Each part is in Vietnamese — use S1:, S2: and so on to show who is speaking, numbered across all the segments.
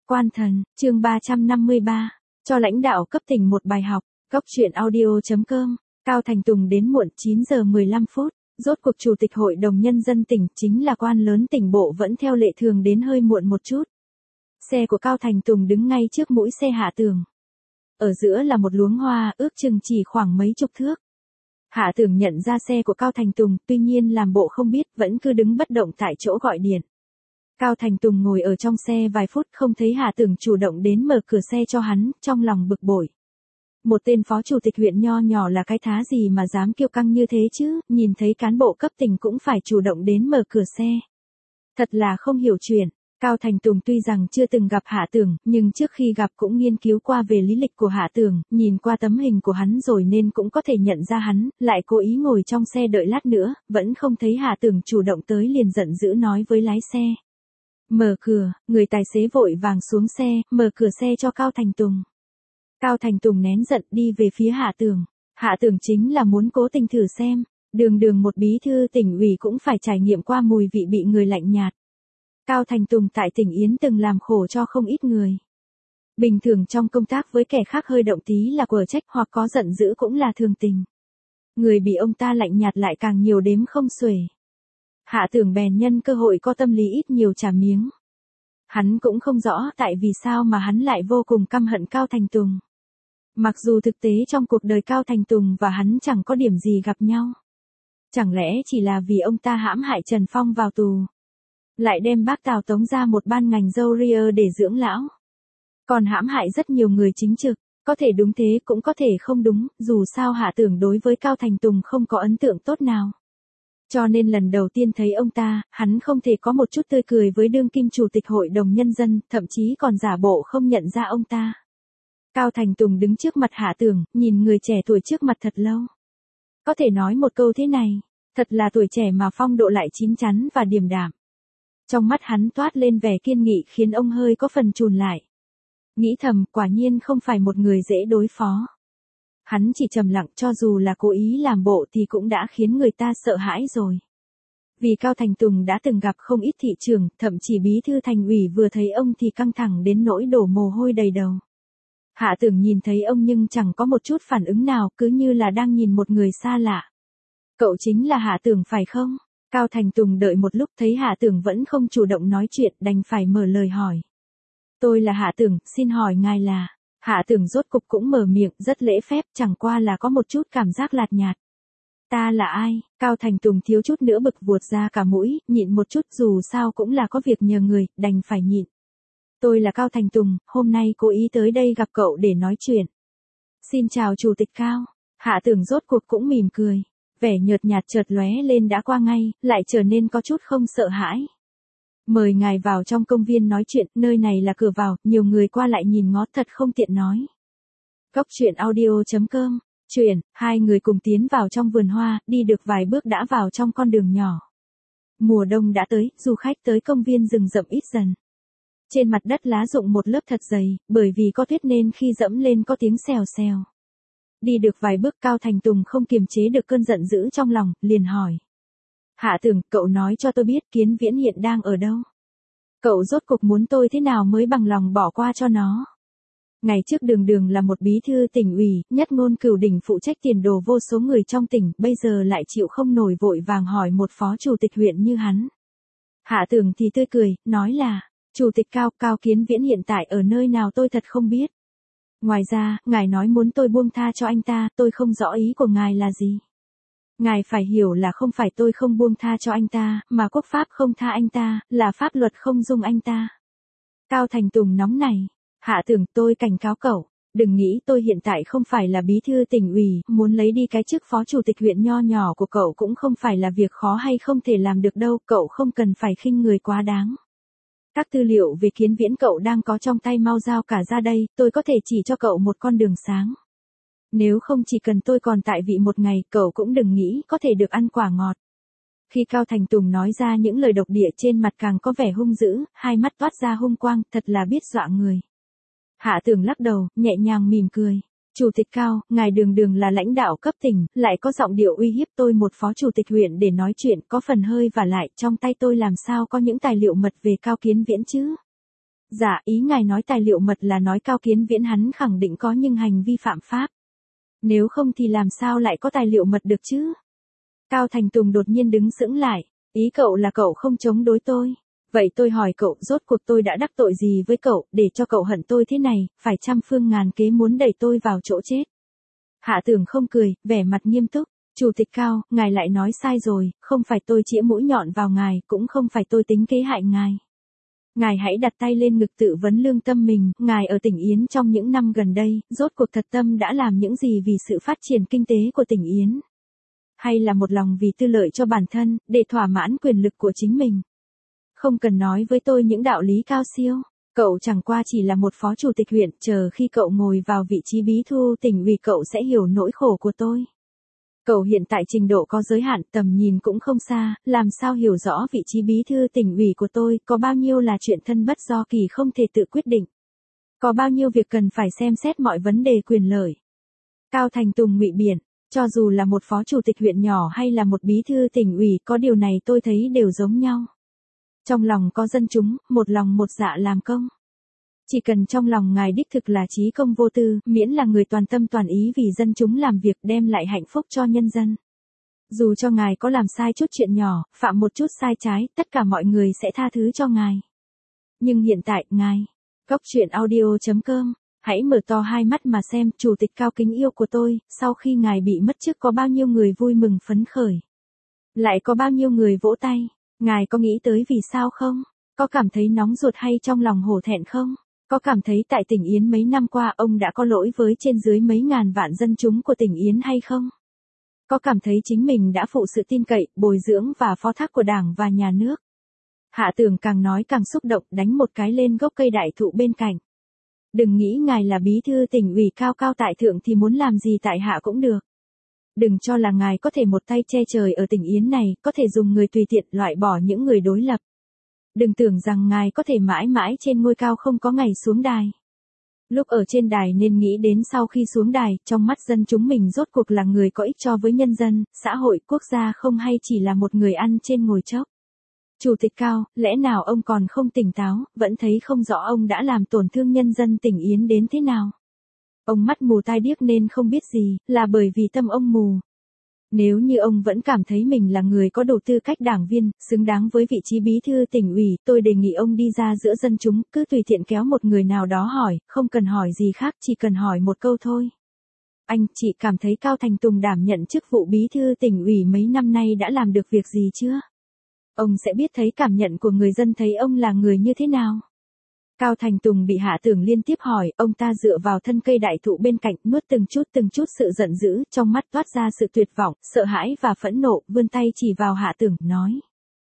S1: Quan thần, chương 353, cho lãnh đạo cấp tỉnh một bài học, góc chuyện audio.com, Cao Thành Tùng đến muộn 9 giờ 15 phút, rốt cuộc Chủ tịch Hội đồng Nhân dân tỉnh chính là quan lớn tỉnh bộ vẫn theo lệ thường đến hơi muộn một chút. Xe của Cao Thành Tùng đứng ngay trước mũi xe Hạ Tường. Ở giữa là một luống hoa ước chừng chỉ khoảng mấy chục thước. Hạ Tường nhận ra xe của Cao Thành Tùng, tuy nhiên làm bộ không biết, vẫn cứ đứng bất động tại chỗ gọi điện. Cao Thành Tùng ngồi ở trong xe vài phút không thấy Hạ Tường chủ động đến mở cửa xe cho hắn, trong lòng bực bội. Một tên phó chủ tịch huyện nho nhỏ là cái thá gì mà dám kiêu căng như thế chứ, nhìn thấy cán bộ cấp tỉnh cũng phải chủ động đến mở cửa xe. Thật là không hiểu chuyện. Cao Thành Tùng tuy rằng chưa từng gặp Hạ Tường, nhưng trước khi gặp cũng nghiên cứu qua về lý lịch của Hạ Tường, nhìn qua tấm hình của hắn rồi nên cũng có thể nhận ra hắn, lại cố ý ngồi trong xe đợi lát nữa, vẫn không thấy Hạ Tường chủ động tới liền giận dữ nói với lái xe. Mở cửa, người tài xế vội vàng xuống xe, mở cửa xe cho Cao Thành Tùng. Cao Thành Tùng nén giận đi về phía Hạ Tường. Hạ Tường chính là muốn cố tình thử xem, đường một bí thư tỉnh ủy cũng phải trải nghiệm qua mùi vị bị người lạnh nhạt. Cao Thành Tùng tại tỉnh Yến từng làm khổ cho không ít người. Bình thường trong công tác với kẻ khác hơi động tí là quở trách hoặc có giận dữ cũng là thường tình. Người bị ông ta lạnh nhạt lại càng nhiều đếm không xuể. Hạ Tường bèn nhân cơ hội có tâm lý ít nhiều trả miếng. Hắn cũng không rõ tại vì sao mà hắn lại vô cùng căm hận Cao Thành Tùng. Mặc dù thực tế trong cuộc đời Cao Thành Tùng và hắn chẳng có điểm gì gặp nhau. Chẳng lẽ chỉ là vì ông ta hãm hại Trần Phong vào tù. Lại đem bác Tào Tống ra một ban ngành dâu ria để dưỡng lão. Còn hãm hại rất nhiều người chính trực, có thể đúng thế cũng có thể không đúng, dù sao Hạ Tường đối với Cao Thành Tùng không có ấn tượng tốt nào. Cho nên lần đầu tiên thấy ông ta, hắn không thể có một chút tươi cười với đương kim Chủ tịch Hội đồng Nhân dân, thậm chí còn giả bộ không nhận ra ông ta. Cao Thành Tùng đứng trước mặt Hạ Tường, nhìn người trẻ tuổi trước mặt thật lâu. Có thể nói một câu thế này, thật là tuổi trẻ mà phong độ lại chín chắn và điềm đạm. Trong mắt hắn toát lên vẻ kiên nghị khiến ông hơi có phần chùn lại. Nghĩ thầm, quả nhiên không phải một người dễ đối phó. Hắn chỉ trầm lặng, cho dù là cố ý làm bộ thì cũng đã khiến người ta sợ hãi rồi. Vì Cao Thành Tùng đã từng gặp không ít thị trưởng, thậm chí bí thư thành ủy vừa thấy ông thì căng thẳng đến nỗi đổ mồ hôi đầy đầu. Hạ Tường nhìn thấy ông nhưng chẳng có một chút phản ứng nào, cứ như là đang nhìn một người xa lạ. Cậu chính là Hạ Tường phải không? Cao Thành Tùng đợi một lúc thấy Hạ Tường vẫn không chủ động nói chuyện, đành phải mở lời hỏi. Tôi là Hạ Tường, xin hỏi ngài là... Hạ Tường rốt cục cũng mở miệng, rất lễ phép, chẳng qua là có một chút cảm giác lạt nhạt. Ta là ai? Cao Thành Tùng thiếu chút nữa bực vuột ra cả mũi, nhịn một chút, dù sao cũng là có việc nhờ người, đành phải nhịn. Tôi là Cao Thành Tùng, hôm nay cố ý tới đây gặp cậu để nói chuyện. Xin chào Chủ tịch Cao. Hạ Tường rốt cuộc cũng mỉm cười. Vẻ nhợt nhạt chợt lóe lên đã qua ngay, lại trở nên có chút không sợ hãi. Mời ngài vào trong công viên nói chuyện, nơi này là cửa vào, nhiều người qua lại nhìn ngó thật không tiện nói. Góc chuyện audio.com, chuyện, hai người cùng tiến vào trong vườn hoa, đi được vài bước đã vào trong con đường nhỏ. Mùa đông đã tới, du khách tới công viên rừng rậm ít dần. Trên mặt đất lá rụng một lớp thật dày, bởi vì có tuyết nên khi dẫm lên có tiếng xèo xèo. Đi được vài bước Cao Thành Tùng không kiềm chế được cơn giận dữ trong lòng, liền hỏi. Hạ Tường, cậu nói cho tôi biết Kiến Viễn hiện đang ở đâu? Cậu rốt cuộc muốn tôi thế nào mới bằng lòng bỏ qua cho nó? Ngày trước đường là một bí thư tỉnh ủy, nhất ngôn cửu đỉnh phụ trách tiền đồ vô số người trong tỉnh, bây giờ lại chịu không nổi vội vàng hỏi một phó chủ tịch huyện như hắn. Hạ Tường thì tươi cười, nói là, Chủ tịch Cao Kiến Viễn hiện tại ở nơi nào tôi thật không biết. Ngoài ra, ngài nói muốn tôi buông tha cho anh ta, tôi không rõ ý của ngài là gì. Ngài phải hiểu là không phải tôi không buông tha cho anh ta, mà quốc pháp không tha anh ta, là pháp luật không dung anh ta. Cao Thành Tùng nóng này. Hạ Tường, tôi cảnh cáo cậu, đừng nghĩ tôi hiện tại không phải là bí thư tỉnh ủy, muốn lấy đi cái chức phó chủ tịch huyện nho nhỏ của cậu cũng không phải là việc khó hay không thể làm được đâu, cậu không cần phải khinh người quá đáng. Các tư liệu về Kiến Viễn cậu đang có trong tay mau giao cả ra đây, tôi có thể chỉ cho cậu một con đường sáng. Nếu không chỉ cần tôi còn tại vị một ngày, cậu cũng đừng nghĩ có thể được ăn quả ngọt. Khi Cao Thành Tùng nói ra những lời độc địa trên mặt càng có vẻ hung dữ, hai mắt toát ra hung quang, thật là biết dọa người. Hạ Tường lắc đầu, nhẹ nhàng mỉm cười. Chủ tịch Cao, ngài đường là lãnh đạo cấp tỉnh, lại có giọng điệu uy hiếp tôi một phó chủ tịch huyện để nói chuyện, có phần hơi và lại, trong tay tôi làm sao có những tài liệu mật về Cao Kiến Viễn chứ? Dạ, ý ngài nói tài liệu mật là nói Cao Kiến Viễn hắn khẳng định có nhưng hành vi phạm pháp. Nếu không thì làm sao lại có tài liệu mật được chứ? Cao Thành Tùng đột nhiên đứng sững lại. Ý cậu là cậu không chống đối tôi. Vậy tôi hỏi cậu, rốt cuộc tôi đã đắc tội gì với cậu, để cho cậu hận tôi thế này, phải trăm phương ngàn kế muốn đẩy tôi vào chỗ chết. Hạ Tưởng không cười, vẻ mặt nghiêm túc. Chủ tịch Cao, ngài lại nói sai rồi, không phải tôi chĩa mũi nhọn vào ngài, cũng không phải tôi tính kế hại ngài. Ngài hãy đặt tay lên ngực tự vấn lương tâm mình, ngài ở tỉnh Yến trong những năm gần đây, rốt cuộc thật tâm đã làm những gì vì sự phát triển kinh tế của tỉnh Yến? Hay là một lòng vì tư lợi cho bản thân, để thỏa mãn quyền lực của chính mình? Không cần nói với tôi những đạo lý cao siêu, cậu chẳng qua chỉ là một phó chủ tịch huyện, chờ khi cậu ngồi vào vị trí bí thư tỉnh ủy cậu sẽ hiểu nỗi khổ của tôi. Cậu hiện tại trình độ có giới hạn, tầm nhìn cũng không xa, làm sao hiểu rõ vị trí bí thư tỉnh ủy của tôi, có bao nhiêu là chuyện thân bất do kỳ không thể tự quyết định. Có bao nhiêu việc cần phải xem xét mọi vấn đề quyền lợi. Cao Thành Tùng ngụy biện, cho dù là một phó chủ tịch huyện nhỏ hay là một bí thư tỉnh ủy, có điều này tôi thấy đều giống nhau. Trong lòng có dân chúng, một lòng một dạ làm công. Chỉ cần trong lòng ngài đích thực là trí công vô tư, miễn là người toàn tâm toàn ý vì dân chúng làm việc đem lại hạnh phúc cho nhân dân. Dù cho ngài có làm sai chút chuyện nhỏ, phạm một chút sai trái, tất cả mọi người sẽ tha thứ cho ngài. Nhưng hiện tại, ngài, Góc Truyện Audio.com, hãy mở to hai mắt mà xem, chủ tịch Cao kính yêu của tôi, sau khi ngài bị mất chức có bao nhiêu người vui mừng phấn khởi. Lại có bao nhiêu người vỗ tay, ngài có nghĩ tới vì sao không? Có cảm thấy nóng ruột hay trong lòng hổ thẹn không? Có cảm thấy tại tỉnh Yến mấy năm qua ông đã có lỗi với trên dưới mấy ngàn vạn dân chúng của tỉnh Yến hay không? Có cảm thấy chính mình đã phụ sự tin cậy, bồi dưỡng và phó thác của Đảng và nhà nước? Hạ Tưởng càng nói càng xúc động, đánh một cái lên gốc cây đại thụ bên cạnh. Đừng nghĩ ngài là bí thư tỉnh ủy cao cao tại thượng thì muốn làm gì tại hạ cũng được. Đừng cho là ngài có thể một tay che trời ở tỉnh Yến này, có thể dùng người tùy tiện loại bỏ những người đối lập. Đừng tưởng rằng ngài có thể mãi mãi trên ngôi cao không có ngày xuống đài. Lúc ở trên đài nên nghĩ đến sau khi xuống đài, trong mắt dân chúng mình rốt cuộc là người có ích cho với nhân dân, xã hội, quốc gia không hay chỉ là một người ăn trên ngồi chốc. Chủ tịch Cao, lẽ nào ông còn không tỉnh táo, vẫn thấy không rõ ông đã làm tổn thương nhân dân tỉnh Yến đến thế nào? Ông mắt mù tai điếc nên không biết gì, là bởi vì tâm ông mù. Nếu như ông vẫn cảm thấy mình là người có đủ tư cách đảng viên, xứng đáng với vị trí bí thư tỉnh ủy, tôi đề nghị ông đi ra giữa dân chúng, cứ tùy tiện kéo một người nào đó hỏi, không cần hỏi gì khác, chỉ cần hỏi một câu thôi. Anh, chị cảm thấy Cao Thành Tùng đảm nhận chức vụ bí thư tỉnh ủy mấy năm nay đã làm được việc gì chưa? Ông sẽ biết thấy cảm nhận của người dân thấy ông là người như thế nào. Cao Thành Tùng bị Hạ Tưởng liên tiếp hỏi, ông ta dựa vào thân cây đại thụ bên cạnh, nuốt từng chút sự giận dữ, trong mắt toát ra sự tuyệt vọng, sợ hãi và phẫn nộ, vươn tay chỉ vào Hạ Tưởng, nói.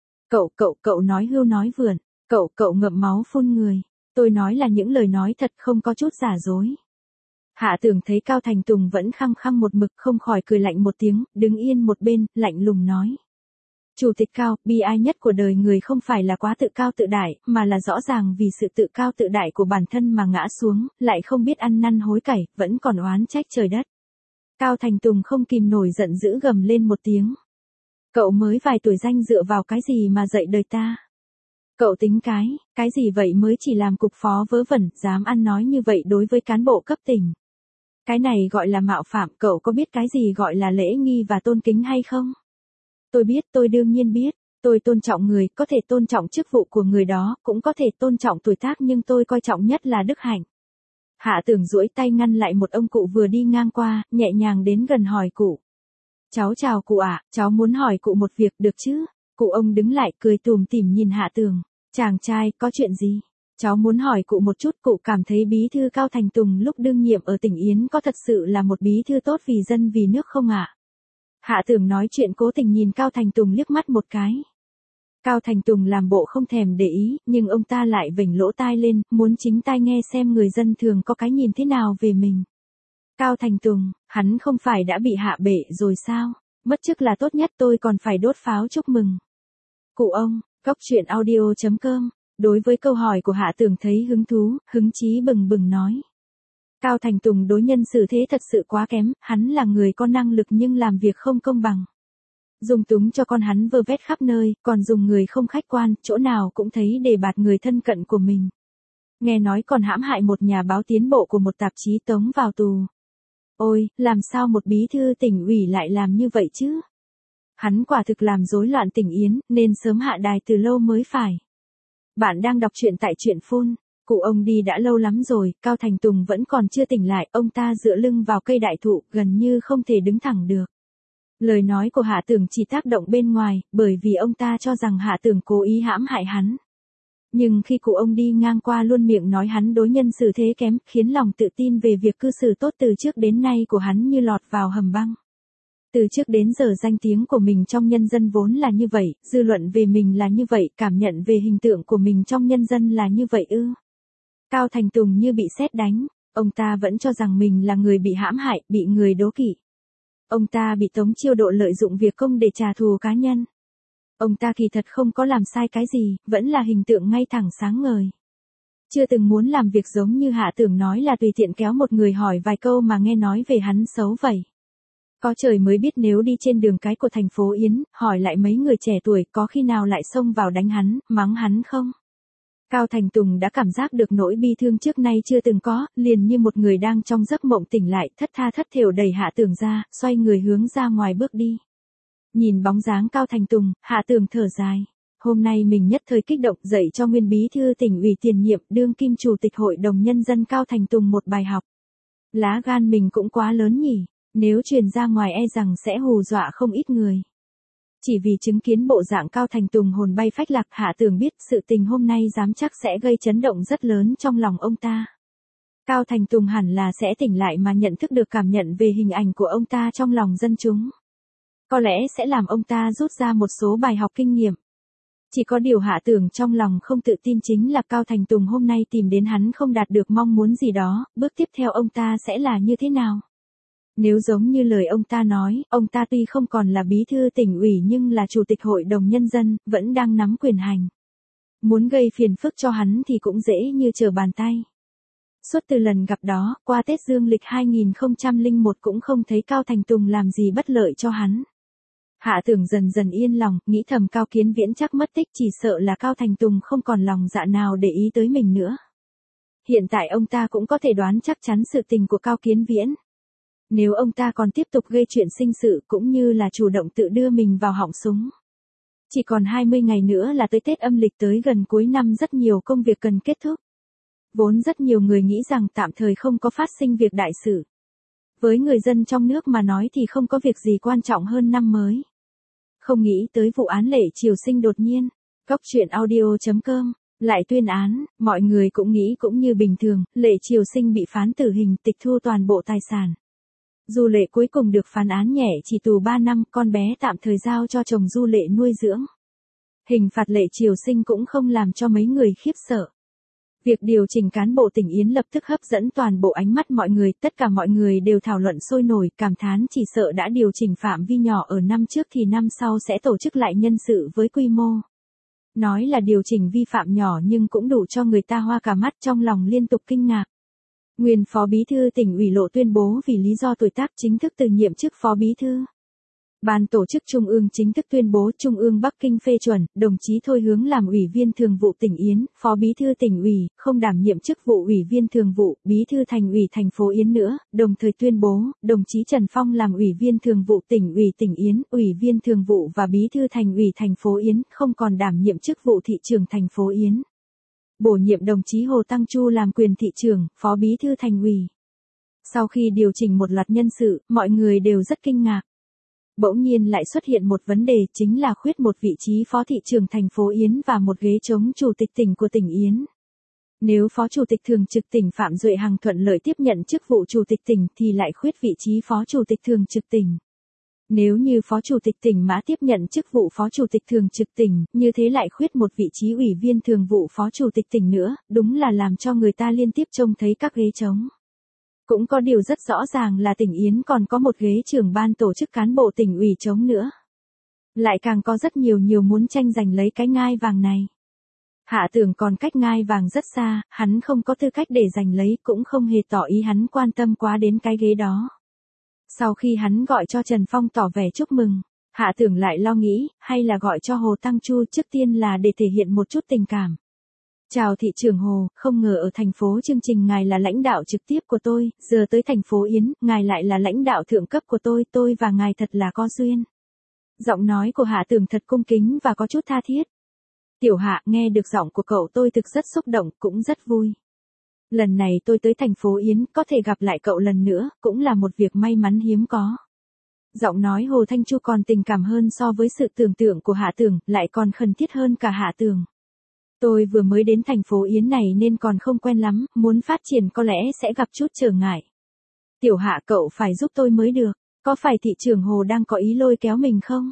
S1: Cậu nói hưu nói vượn, cậu ngậm máu phun người, tôi nói là những lời nói thật không có chút giả dối. Hạ Tưởng thấy Cao Thành Tùng vẫn khăng khăng một mực không khỏi cười lạnh một tiếng, đứng yên một bên, lạnh lùng nói. Chủ tịch Cao, bi ai nhất của đời người không phải là quá tự cao tự đại, mà là rõ ràng vì sự tự cao tự đại của bản thân mà ngã xuống, lại không biết ăn năn hối cải, vẫn còn oán trách trời đất. Cao Thành Tùng không kìm nổi giận dữ gầm lên một tiếng. Cậu mới vài tuổi danh dựa vào cái gì mà dạy đời ta? Cậu tính cái gì vậy mới chỉ làm cục phó vớ vẩn, dám ăn nói như vậy đối với cán bộ cấp tỉnh. Cái này gọi là mạo phạm, cậu có biết cái gì gọi là lễ nghi và tôn kính hay không? Tôi biết, tôi đương nhiên biết, tôi tôn trọng người, có thể tôn trọng chức vụ của người đó, cũng có thể tôn trọng tuổi tác nhưng tôi coi trọng nhất là đức hạnh. Hạ Tưởng duỗi tay ngăn lại một ông cụ vừa đi ngang qua, nhẹ nhàng đến gần hỏi cụ. Cháu chào cụ ạ, cháu muốn hỏi cụ một việc được chứ? Cụ ông đứng lại cười tủm tỉm nhìn Hạ Tưởng. Chàng trai, có chuyện gì? Cháu muốn hỏi cụ một chút, cụ cảm thấy bí thư Cao Thành Tùng lúc đương nhiệm ở tỉnh Yến có thật sự là một bí thư tốt vì dân vì nước không ạ? Hạ Tưởng nói chuyện cố tình nhìn Cao Thành Tùng liếc mắt một cái. Cao Thành Tùng làm bộ không thèm để ý, nhưng ông ta lại vểnh lỗ tai lên, muốn chính tai nghe xem người dân thường có cái nhìn thế nào về mình. Cao Thành Tùng, hắn không phải đã bị hạ bệ rồi sao? Mất chức là tốt nhất, tôi còn phải đốt pháo chúc mừng. Cụ ông, Góc Truyện Audio.com, đối với câu hỏi của Hạ Tưởng thấy hứng thú, hứng chí bừng bừng nói. Cao Thành Tùng đối nhân xử thế thật sự quá kém, hắn là người có năng lực nhưng làm việc không công bằng. Dùng túng cho con hắn vơ vét khắp nơi, còn dùng người không khách quan, chỗ nào cũng thấy đề bạt người thân cận của mình. Nghe nói còn hãm hại một nhà báo tiến bộ của một tạp chí tống vào tù. Ôi, làm sao một bí thư tỉnh ủy lại làm như vậy chứ? Hắn quả thực làm rối loạn tỉnh Yến, nên sớm hạ đài từ lâu mới phải. Bạn đang đọc truyện tại truyện phun. Cụ ông đi đã lâu lắm rồi, Cao Thành Tùng vẫn còn chưa tỉnh lại, ông ta dựa lưng vào cây đại thụ, gần như không thể đứng thẳng được. Lời nói của Hạ Tưởng chỉ tác động bên ngoài, bởi vì ông ta cho rằng Hạ Tưởng cố ý hãm hại hắn. Nhưng khi cụ ông đi ngang qua luôn miệng nói hắn đối nhân xử thế kém, khiến lòng tự tin về việc cư xử tốt từ trước đến nay của hắn như lọt vào hầm băng. Từ trước đến giờ danh tiếng của mình trong nhân dân vốn là như vậy, dư luận về mình là như vậy, cảm nhận về hình tượng của mình trong nhân dân là như vậy ư. Cao Thành Tùng như bị sét đánh, ông ta vẫn cho rằng mình là người bị hãm hại, bị người đố kỵ. Ông ta bị Tống Chiêu Độ lợi dụng việc công để trả thù cá nhân. Ông ta kỳ thật không có làm sai cái gì, vẫn là hình tượng ngay thẳng sáng ngời. Chưa từng muốn làm việc giống như Hạ Tưởng nói là tùy tiện kéo một người hỏi vài câu mà nghe nói về hắn xấu vậy. Có trời mới biết nếu đi trên đường cái của thành phố Yến, hỏi lại mấy người trẻ tuổi có khi nào lại xông vào đánh hắn, mắng hắn không? Cao Thành Tùng đã cảm giác được nỗi bi thương trước nay chưa từng có, liền như một người đang trong giấc mộng tỉnh lại, thất tha thất thểu đẩy Hạ Tưởng ra, xoay người hướng ra ngoài bước đi. Nhìn bóng dáng Cao Thành Tùng, Hạ Tưởng thở dài. Hôm nay mình nhất thời kích động dạy cho nguyên bí thư tỉnh ủy tiền nhiệm đương kim chủ tịch hội đồng nhân dân Cao Thành Tùng một bài học. Lá gan mình cũng quá lớn nhỉ, nếu truyền ra ngoài e rằng sẽ hù dọa không ít người. Chỉ vì chứng kiến bộ dạng Cao Thành Tùng hồn bay phách lạc, Hạ Tưởng biết sự tình hôm nay dám chắc sẽ gây chấn động rất lớn trong lòng ông ta. Cao Thành Tùng hẳn là sẽ tỉnh lại mà nhận thức được cảm nhận về hình ảnh của ông ta trong lòng dân chúng. Có lẽ sẽ làm ông ta rút ra một số bài học kinh nghiệm. Chỉ có điều Hạ Tưởng trong lòng không tự tin chính là Cao Thành Tùng hôm nay tìm đến hắn không đạt được mong muốn gì đó, bước tiếp theo ông ta sẽ là như thế nào? Nếu giống như lời ông ta nói, ông ta tuy không còn là bí thư tỉnh ủy nhưng là chủ tịch hội đồng nhân dân, vẫn đang nắm quyền hành. Muốn gây phiền phức cho hắn thì cũng dễ như trở bàn tay. Suốt từ lần gặp đó, qua Tết Dương lịch 2001 cũng không thấy Cao Thành Tùng làm gì bất lợi cho hắn. Hạ Tưởng dần dần yên lòng, nghĩ thầm Cao Kiến Viễn chắc mất tích, chỉ sợ là Cao Thành Tùng không còn lòng dạ nào để ý tới mình nữa. Hiện tại ông ta cũng có thể đoán chắc chắn sự tình của Cao Kiến Viễn. Nếu ông ta còn tiếp tục gây chuyện sinh sự cũng như là chủ động tự đưa mình vào họng súng. Chỉ còn 20 ngày nữa là tới Tết âm lịch, tới gần cuối năm rất nhiều công việc cần kết thúc. Vốn rất nhiều người nghĩ rằng tạm thời không có phát sinh việc đại sự. Với người dân trong nước mà nói thì không có việc gì quan trọng hơn năm mới. Không nghĩ tới vụ án Lệ Triều Sinh đột nhiên, Góc Truyện Audio.com lại tuyên án, mọi người cũng nghĩ cũng như bình thường, Lệ Triều Sinh bị phán tử hình, tịch thu toàn bộ tài sản. Du Lệ cuối cùng được phán án nhẹ, chỉ tù 3 năm, con bé tạm thời giao cho chồng Du Lệ nuôi dưỡng. Hình phạt Lệ Triều Sinh cũng không làm cho mấy người khiếp sợ. Việc điều chỉnh cán bộ tỉnh Yến lập tức hấp dẫn toàn bộ ánh mắt mọi người, tất cả mọi người đều thảo luận sôi nổi, cảm thán chỉ sợ đã điều chỉnh phạm vi nhỏ ở năm trước thì năm sau sẽ tổ chức lại nhân sự với quy mô. Nói là điều chỉnh vi phạm nhỏ nhưng cũng đủ cho người ta hoa cả mắt, trong lòng liên tục kinh ngạc. Nguyên Phó Bí thư tỉnh ủy Lộ tuyên bố vì lý do tuổi tác chính thức từ nhiệm chức Phó Bí thư. Ban tổ chức Trung ương chính thức tuyên bố Trung ương Bắc Kinh phê chuẩn, đồng chí Thôi Hướng làm Ủy viên Thường vụ tỉnh Yến, Phó Bí thư tỉnh ủy, không đảm nhiệm chức vụ Ủy viên Thường vụ, Bí thư Thành ủy thành phố Yến nữa, đồng thời tuyên bố, đồng chí Trần Phong làm Ủy viên Thường vụ tỉnh ủy tỉnh Yến, Ủy viên Thường vụ và Bí thư Thành ủy thành phố Yến, không còn đảm nhiệm chức vụ thị trưởng thành phố Yến. Bổ nhiệm đồng chí Hồ Tăng Chu làm quyền thị trưởng, Phó Bí thư Thành ủy. Sau khi điều chỉnh một loạt nhân sự, mọi người đều rất kinh ngạc. Bỗng nhiên lại xuất hiện một vấn đề, chính là khuyết một vị trí phó thị trưởng thành phố Yến và một ghế trống chủ tịch tỉnh của tỉnh Yến. Nếu phó chủ tịch thường trực tỉnh Phạm Duệ Hằng thuận lợi tiếp nhận chức vụ chủ tịch tỉnh thì lại khuyết vị trí phó chủ tịch thường trực tỉnh. Nếu như phó chủ tịch tỉnh Mã tiếp nhận chức vụ phó chủ tịch thường trực tỉnh, như thế lại khuyết một vị trí ủy viên thường vụ phó chủ tịch tỉnh nữa, đúng là làm cho người ta liên tiếp trông thấy các ghế trống. Cũng có điều rất rõ ràng là tỉnh Yến còn có một ghế trưởng ban tổ chức cán bộ tỉnh ủy trống nữa. Lại càng có rất nhiều muốn tranh giành lấy cái ngai vàng này. Hạ Tưởng còn cách ngai vàng rất xa, hắn không có tư cách để giành lấy, cũng không hề tỏ ý hắn quan tâm quá đến cái ghế đó. Sau khi hắn gọi cho Trần Phong tỏ vẻ chúc mừng, Hạ Tưởng lại lo nghĩ, hay là gọi cho Hồ Tăng Chu trước tiên là để thể hiện một chút tình cảm. Chào thị trưởng Hồ, không ngờ ở thành phố chương trình ngài là lãnh đạo trực tiếp của tôi, giờ tới thành phố Yến, ngài lại là lãnh đạo thượng cấp của tôi và ngài thật là có duyên. Giọng nói của Hạ Tường thật cung kính và có chút tha thiết. Tiểu Hạ, nghe được giọng của cậu tôi thực rất xúc động, cũng rất vui. Lần này tôi tới thành phố Yến, có thể gặp lại cậu lần nữa, cũng là một việc may mắn hiếm có. Giọng nói Hồ Thanh Chu còn tình cảm hơn so với sự tưởng tượng của Hạ Tường, lại còn khẩn thiết hơn cả Hạ Tường. Tôi vừa mới đến thành phố Yến này nên còn không quen lắm, muốn phát triển có lẽ sẽ gặp chút trở ngại. Tiểu Hạ, cậu phải giúp tôi mới được, có phải thị trưởng Hồ đang có ý lôi kéo mình không?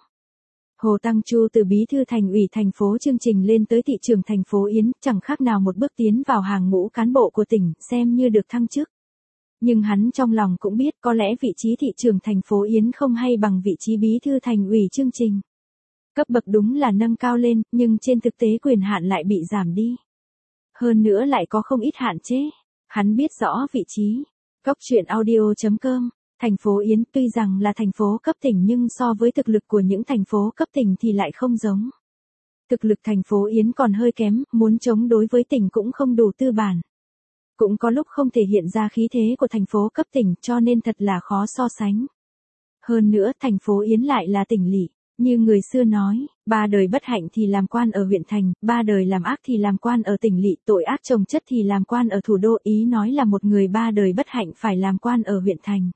S1: Hồ Tăng Chu từ bí thư thành ủy thành phố chương trình lên tới thị trưởng thành phố Yến, chẳng khác nào một bước tiến vào hàng ngũ cán bộ của tỉnh, xem như được thăng chức. Nhưng hắn trong lòng cũng biết có lẽ vị trí thị trưởng thành phố Yến không hay bằng vị trí bí thư thành ủy chương trình. Cấp bậc đúng là nâng cao lên, nhưng trên thực tế quyền hạn lại bị giảm đi. Hơn nữa lại có không ít hạn chế. Hắn biết rõ vị trí. Góc truyện audio.com. Thành phố Yến tuy rằng là thành phố cấp tỉnh nhưng so với thực lực của những thành phố cấp tỉnh thì lại không giống. Thực lực thành phố Yến còn hơi kém, muốn chống đối với tỉnh cũng không đủ tư bản. Cũng có lúc không thể hiện ra khí thế của thành phố cấp tỉnh cho nên thật là khó so sánh. Hơn nữa thành phố Yến lại là tỉnh lỵ. Như người xưa nói, 3 đời bất hạnh thì làm quan ở huyện thành, 3 đời làm ác thì làm quan ở tỉnh lỵ, tội ác chồng chất thì làm quan ở thủ đô. Ý nói là một người 3 đời bất hạnh phải làm quan ở huyện thành.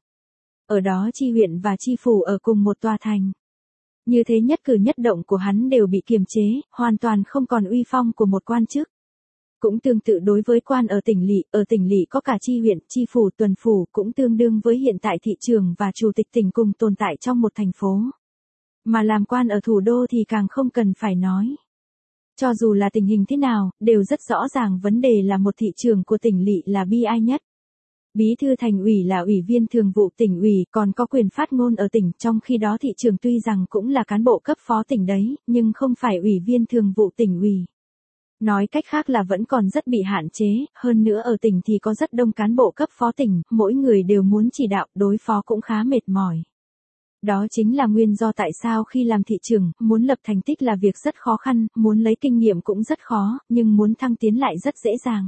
S1: Ở đó chi huyện và chi phủ ở cùng một tòa thành. Như thế nhất cử nhất động của hắn đều bị kiềm chế, hoàn toàn không còn uy phong của một quan chức. Cũng tương tự đối với quan ở tỉnh lỵ có cả chi huyện, chi phủ, tuần phủ, cũng tương đương với hiện tại thị trưởng và chủ tịch tỉnh cùng tồn tại trong một thành phố. Mà làm quan ở thủ đô thì càng không cần phải nói. Cho dù là tình hình thế nào, đều rất rõ ràng vấn đề là một thị trưởng của tỉnh lỵ là bi ai nhất. Bí thư thành ủy là ủy viên thường vụ tỉnh ủy, còn có quyền phát ngôn ở tỉnh, trong khi đó thị trưởng tuy rằng cũng là cán bộ cấp phó tỉnh đấy, nhưng không phải ủy viên thường vụ tỉnh ủy. Nói cách khác là vẫn còn rất bị hạn chế, hơn nữa ở tỉnh thì có rất đông cán bộ cấp phó tỉnh, mỗi người đều muốn chỉ đạo, đối phó cũng khá mệt mỏi. Đó chính là nguyên do tại sao khi làm thị trưởng, muốn lập thành tích là việc rất khó khăn, muốn lấy kinh nghiệm cũng rất khó, nhưng muốn thăng tiến lại rất dễ dàng.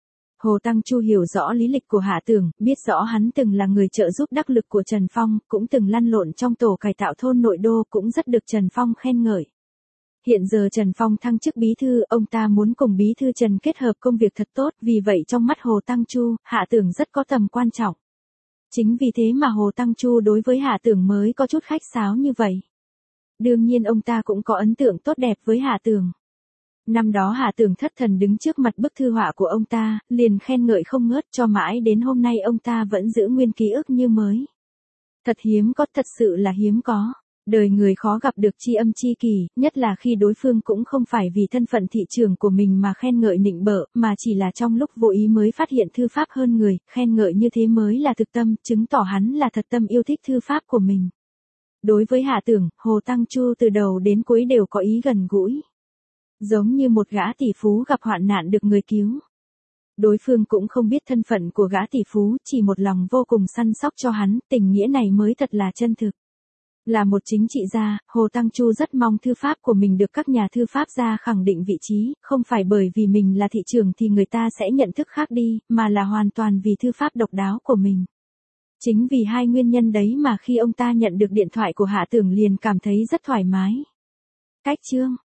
S1: Hồ Tăng Chu hiểu rõ lý lịch của Hạ Tường, biết rõ hắn từng là người trợ giúp đắc lực của Trần Phong, cũng từng lăn lộn trong tổ cải tạo thôn nội đô, cũng rất được Trần Phong khen ngợi. Hiện giờ Trần Phong thăng chức bí thư, ông ta muốn cùng bí thư Trần kết hợp công việc thật tốt, vì vậy trong mắt Hồ Tăng Chu, Hạ Tường rất có tầm quan trọng. Chính vì thế mà Hồ Tăng Chu đối với Hạ Tường mới có chút khách sáo như vậy. Đương nhiên ông ta cũng có ấn tượng tốt đẹp với Hạ Tường. Năm đó Hạ Tường thất thần đứng trước mặt bức thư họa của ông ta, liền khen ngợi không ngớt cho mãi đến hôm nay ông ta vẫn giữ nguyên ký ức như mới. Thật hiếm có, thật sự là hiếm có. Đời người khó gặp được tri âm tri kỷ, nhất là khi đối phương cũng không phải vì thân phận thị trưởng của mình mà khen ngợi nịnh bợ, mà chỉ là trong lúc vô ý mới phát hiện thư pháp hơn người, khen ngợi như thế mới là thực tâm, chứng tỏ hắn là thật tâm yêu thích thư pháp của mình. Đối với Hạ Tường, Hồ Tăng Chu từ đầu đến cuối đều có ý gần gũi. Giống như một gã tỷ phú gặp hoạn nạn được người cứu. Đối phương cũng không biết thân phận của gã tỷ phú, chỉ một lòng vô cùng săn sóc cho hắn, tình nghĩa này mới thật là chân thực. Là một chính trị gia, Hồ Tăng Chu rất mong thư pháp của mình được các nhà thư pháp gia khẳng định vị trí, không phải bởi vì mình là thị trưởng thì người ta sẽ nhận thức khác đi, mà là hoàn toàn vì thư pháp độc đáo của mình. Chính vì hai nguyên nhân đấy mà khi ông ta nhận được điện thoại của Hạ Tường liền cảm thấy rất thoải mái. Cách chương